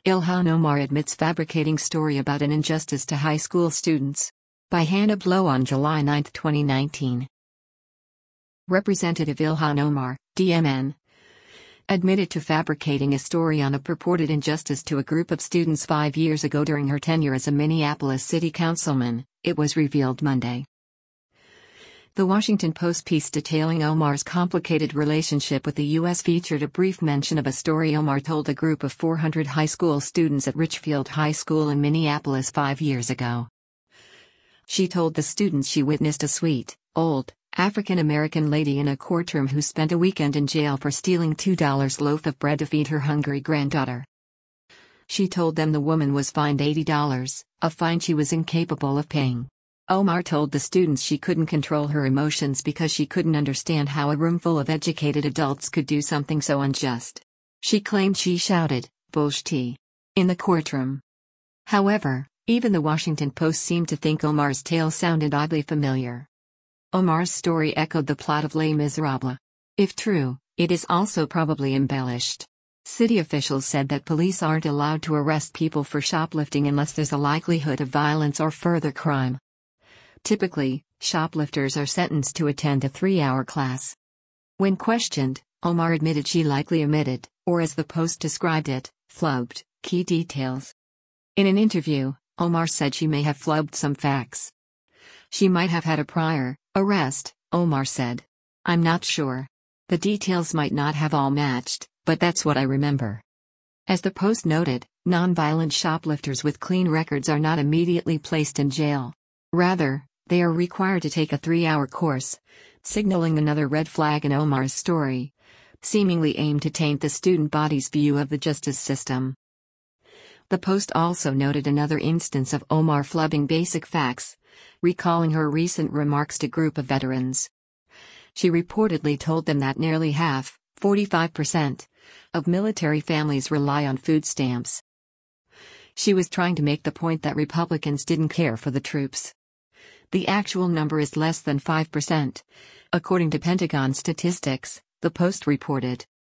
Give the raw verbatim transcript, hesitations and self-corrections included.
Ilhan Omar admits fabricating story about an injustice to high school students. By Hannah Blow on July ninth, twenty nineteen. Representative Ilhan Omar, D M N, admitted to fabricating a story on a purported injustice to a group of students five years ago during her tenure as a Minneapolis city councilman, it was revealed Monday. The Washington Post piece detailing Omar's complicated relationship with the U S featured a brief mention of a story Omar told a group of four hundred high school students at Richfield High School in Minneapolis five years ago. She told the students she witnessed a sweet, old, African-American lady in a courtroom who spent a weekend in jail for stealing two dollars loaf of bread to feed her hungry granddaughter. She told them the woman was fined eighty dollars, a fine she was incapable of paying. Omar told the students she couldn't control her emotions because she couldn't understand how a room full of educated adults could do something so unjust. She claimed she shouted, "Bullshit," in the courtroom. However, even the Washington Post seemed to think Omar's tale sounded oddly familiar. Omar's story echoed the plot of Les Miserables. If true, it is also probably embellished. City officials said that police aren't allowed to arrest people for shoplifting unless there's a likelihood of violence or further crime. Typically, shoplifters are sentenced to attend a three-hour class. When questioned, Omar admitted she likely omitted, or as the Post described it, flubbed, key details. In an interview, Omar said she may have flubbed some facts. She might have had a prior arrest, Omar said. "I'm not sure. The details might not have all matched, but that's what I remember." As the Post noted, nonviolent shoplifters with clean records are not immediately placed in jail. Rather, they are required to take a three-hour course, signaling another red flag in Omar's story, seemingly aimed to taint the student body's view of the justice system. The Post also noted another instance of Omar flubbing basic facts, recalling her recent remarks to a group of veterans. She reportedly told them that nearly half, forty-five percent, of military families rely on food stamps. She was trying to make the point that Republicans didn't care for the troops. The actual number is less than five percent, according to Pentagon statistics, the Post reported.